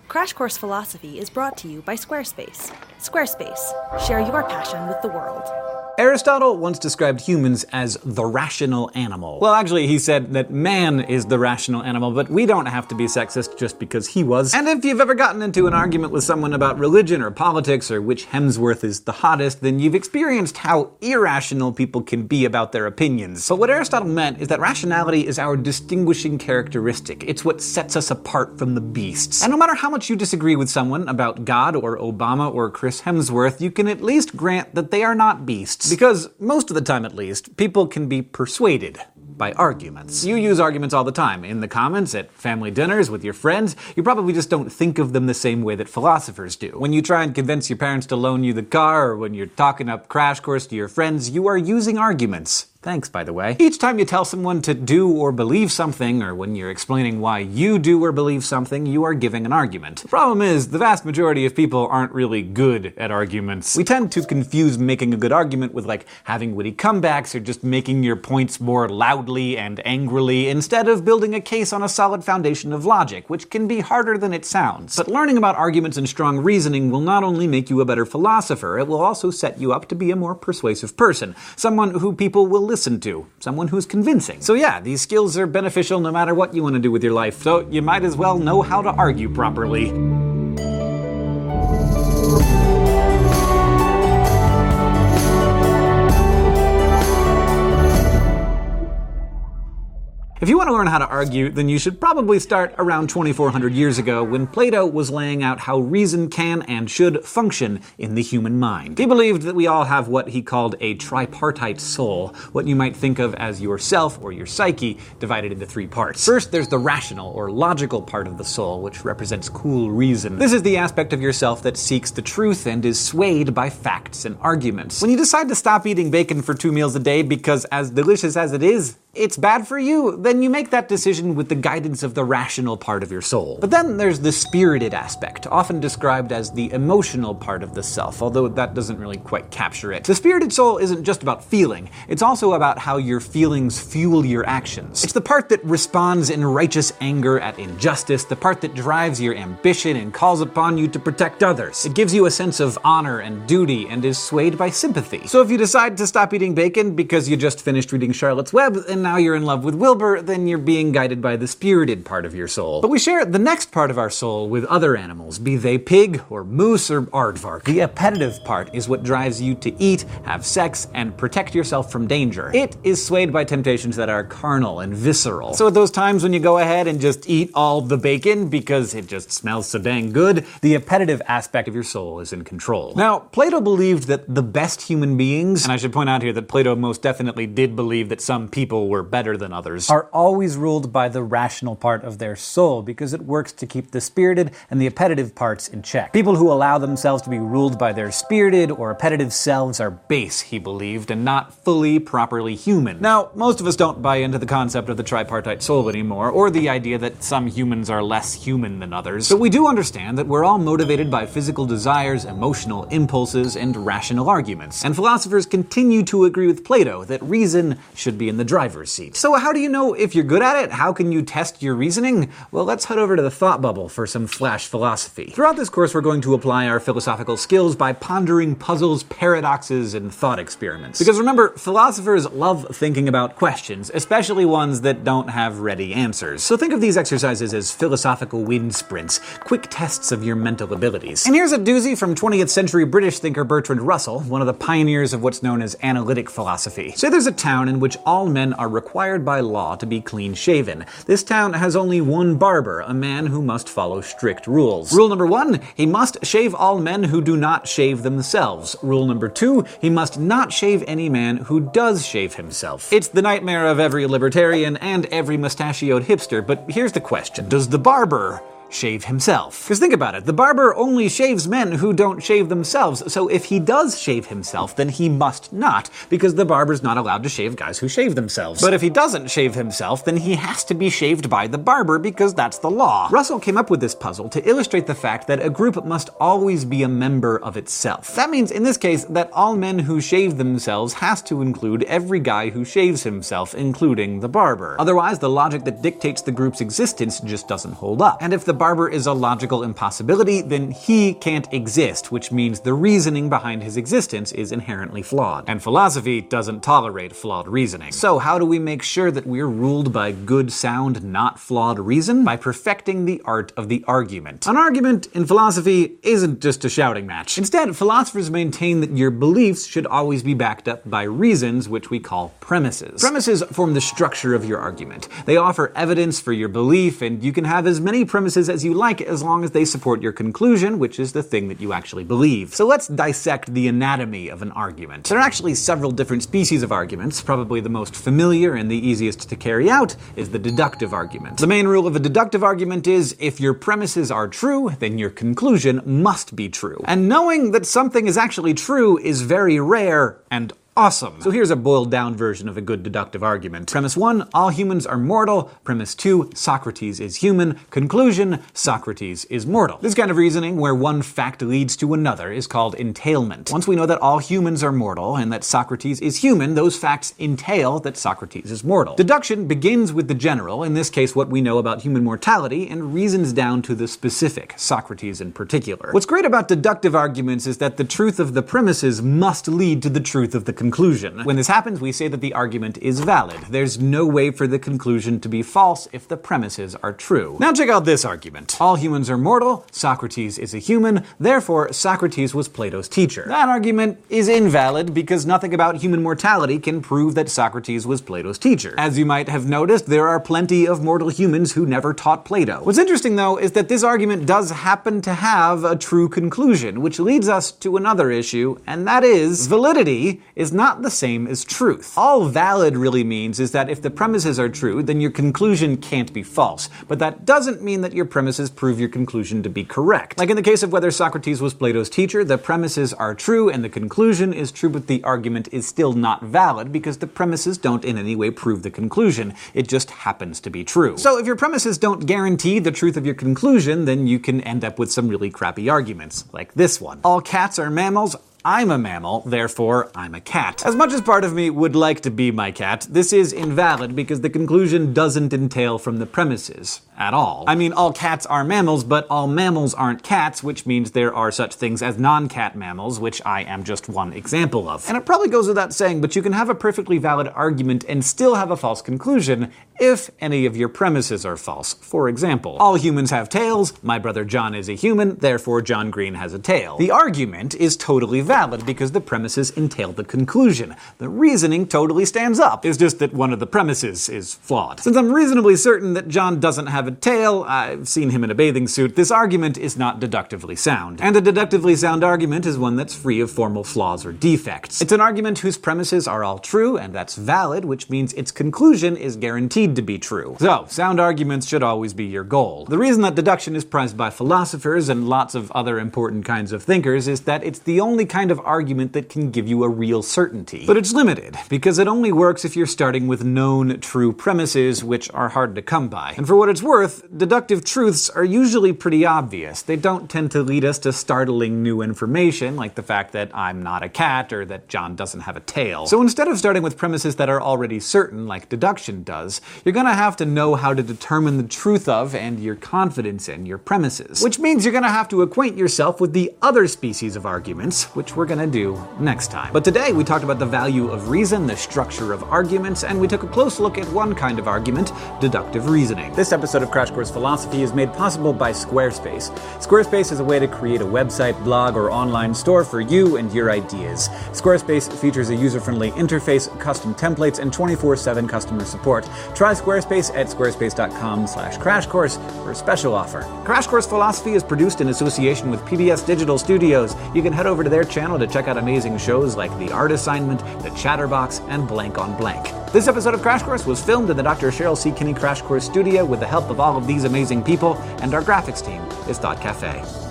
Crash Course Philosophy is brought to you by Squarespace. Squarespace. Share your passion with the world. Aristotle once described humans as the rational animal. Well, actually, he said that man is the rational animal, but we don't have to be sexist just because he was. And if you've ever gotten into an argument with someone about religion or politics or which Hemsworth is the hottest, then you've experienced how irrational people can be about their opinions. But what Aristotle meant is that rationality is our distinguishing characteristic. It's what sets us apart from the beasts. And no matter how much you disagree with someone about God or Obama or Chris Hemsworth, you can at least grant that they are not beasts. Because, most of the time at least, people can be persuaded by arguments. You use arguments all the time, in the comments, at family dinners, with your friends. You probably just don't think of them the same way that philosophers do. When you try and convince your parents to loan you the car, or when you're talking up Crash Course to your friends, you are using arguments. Thanks, by the way. Each time you tell someone to do or believe something, or when you're explaining why you do or believe something, you are giving an argument. The problem is, the vast majority of people aren't really good at arguments. We tend to confuse making a good argument with, like, having witty comebacks or just making your points more loudly and angrily, instead of building a case on a solid foundation of logic, which can be harder than it sounds. But learning about arguments and strong reasoning will not only make you a better philosopher, it will also set you up to be a more persuasive person. Someone who people will listen to. Someone who's convincing. So yeah, these skills are beneficial no matter what you want to do with your life, so you might as well know how to argue properly. If you want to learn how to argue, then you should probably start around 2400 years ago when Plato was laying out how reason can and should function in the human mind. He believed that we all have what he called a tripartite soul, what you might think of as yourself or your psyche, divided into three parts. First, there's the rational or logical part of the soul, which represents cool reason. This is the aspect of yourself that seeks the truth and is swayed by facts and arguments. When you decide to stop eating bacon for 2 meals a day because, as delicious as it is, it's bad for you, then you make that decision with the guidance of the rational part of your soul. But then there's the spirited aspect, often described as the emotional part of the self, although that doesn't really quite capture it. The spirited soul isn't just about feeling, it's also about how your feelings fuel your actions. It's the part that responds in righteous anger at injustice, the part that drives your ambition and calls upon you to protect others. It gives you a sense of honor and duty and is swayed by sympathy. So if you decide to stop eating bacon because you just finished reading Charlotte's Web and now you're in love with Wilbur, then you're being guided by the spirited part of your soul. But we share the next part of our soul with other animals, be they pig or moose or aardvark. The appetitive part is what drives you to eat, have sex, and protect yourself from danger. It is swayed by temptations that are carnal and visceral. So at those times when you go ahead and just eat all the bacon because it just smells so dang good, the appetitive aspect of your soul is in control. Now, Plato believed that the best human beings, and I should point out here that Plato most definitely did believe that some people were better than others, are always ruled by the rational part of their soul because it works to keep the spirited and the appetitive parts in check. People who allow themselves to be ruled by their spirited or appetitive selves are base, he believed, and not fully, properly human. Now, most of us don't buy into the concept of the tripartite soul anymore, or the idea that some humans are less human than others, but we do understand that we're all motivated by physical desires, emotional impulses, and rational arguments. And philosophers continue to agree with Plato that reason should be in the driver's seat. So how do you know if you're good at it? How can you test your reasoning? Well, let's head over to the thought bubble for some flash philosophy. Throughout this course, we're going to apply our philosophical skills by pondering puzzles, paradoxes, and thought experiments. Because remember, philosophers love thinking about questions, especially ones that don't have ready answers. So think of these exercises as philosophical wind sprints, quick tests of your mental abilities. And here's a doozy from 20th century British thinker Bertrand Russell, one of the pioneers of what's known as analytic philosophy. Say there's a town in which all men are required by law to be clean-shaven. This town has only one barber, a man who must follow strict rules. Rule number 1, he must shave all men who do not shave themselves. Rule number 2, he must not shave any man who does shave himself. It's the nightmare of every libertarian and every mustachioed hipster, but here's the question. Does the barber shave himself? Because think about it, the barber only shaves men who don't shave themselves, so if he does shave himself, then he must not, because the barber's not allowed to shave guys who shave themselves. But if he doesn't shave himself, then he has to be shaved by the barber, because that's the law. Russell came up with this puzzle to illustrate the fact that a group must always be a member of itself. That means, in this case, that all men who shave themselves has to include every guy who shaves himself, including the barber. Otherwise, the logic that dictates the group's existence just doesn't hold up. And if the barber is a logical impossibility, then he can't exist, which means the reasoning behind his existence is inherently flawed. And philosophy doesn't tolerate flawed reasoning. So how do we make sure that we're ruled by good, sound, not flawed reason? By perfecting the art of the argument. An argument in philosophy isn't just a shouting match. Instead, philosophers maintain that your beliefs should always be backed up by reasons, which we call premises. Premises form the structure of your argument. They offer evidence for your belief, and you can have as many premises as you like as long as they support your conclusion, which is the thing that you actually believe. So let's dissect the anatomy of an argument. There are actually several different species of arguments. Probably the most familiar and the easiest to carry out is the deductive argument. The main rule of a deductive argument is if your premises are true, then your conclusion must be true. And knowing that something is actually true is very rare and awesome. So here's a boiled down version of a good deductive argument. Premise 1, all humans are mortal. Premise 2, Socrates is human. Conclusion, Socrates is mortal. This kind of reasoning, where one fact leads to another, is called entailment. Once we know that all humans are mortal and that Socrates is human, those facts entail that Socrates is mortal. Deduction begins with the general, in this case what we know about human mortality, and reasons down to the specific, Socrates in particular. What's great about deductive arguments is that the truth of the premises must lead to the truth of the conclusion. When this happens, we say that the argument is valid. There's no way for the conclusion to be false if the premises are true. Now check out this argument. All humans are mortal, Socrates is a human, therefore Socrates was Plato's teacher. That argument is invalid because nothing about human mortality can prove that Socrates was Plato's teacher. As you might have noticed, there are plenty of mortal humans who never taught Plato. What's interesting though is that this argument does happen to have a true conclusion, which leads us to another issue, and that is validity is not the same as truth. All valid really means is that if the premises are true, then your conclusion can't be false. But that doesn't mean that your premises prove your conclusion to be correct. Like in the case of whether Socrates was Plato's teacher, the premises are true and the conclusion is true, but the argument is still not valid because the premises don't in any way prove the conclusion. It just happens to be true. So if your premises don't guarantee the truth of your conclusion, then you can end up with some really crappy arguments, like this one. All cats are mammals. I'm a mammal, therefore I'm a cat. As much as part of me would like to be my cat, this is invalid because the conclusion doesn't entail from the premises at all. I mean, all cats are mammals, but all mammals aren't cats, which means there are such things as non-cat mammals, which I am just one example of. And it probably goes without saying, but you can have a perfectly valid argument and still have a false conclusion if any of your premises are false. For example, all humans have tails, my brother John is a human, therefore John Green has a tail. The argument is totally valid because the premises entail the conclusion. The reasoning totally stands up. It's just that one of the premises is flawed. Since I'm reasonably certain that John doesn't have a tail, I've seen him in a bathing suit, this argument is not deductively sound. And a deductively sound argument is one that's free of formal flaws or defects. It's an argument whose premises are all true, and that's valid, which means its conclusion is guaranteed to be true. So, sound arguments should always be your goal. The reason that deduction is prized by philosophers and lots of other important kinds of thinkers is that it's the only kind of argument that can give you a real certainty. But it's limited, because it only works if you're starting with known true premises, which are hard to come by. And for what it's worth, deductive truths are usually pretty obvious. They don't tend to lead us to startling new information, like the fact that I'm not a cat or that John doesn't have a tail. So instead of starting with premises that are already certain, like deduction does, you're gonna have to know how to determine the truth of and your confidence in your premises. Which means you're gonna have to acquaint yourself with the other species of arguments, which we're gonna do next time. But today we talked about the value of reason, the structure of arguments, and we took a close look at one kind of argument, deductive reasoning. This episode of Crash Course Philosophy is made possible by Squarespace. Squarespace is a way to create a website, blog, or online store for you and your ideas. Squarespace features a user-friendly interface, custom templates, and 24/7 customer support. Try Squarespace at squarespace.com/crashcourse for a special offer. Crash Course Philosophy is produced in association with PBS Digital Studios. You can head over to their channel to check out amazing shows like The Art Assignment, The Chatterbox, and Blank on Blank. This episode of Crash Course was filmed in the Dr. Cheryl C. Kinney Crash Course studio with the help of all of these amazing people, and our graphics team is Thought Cafe.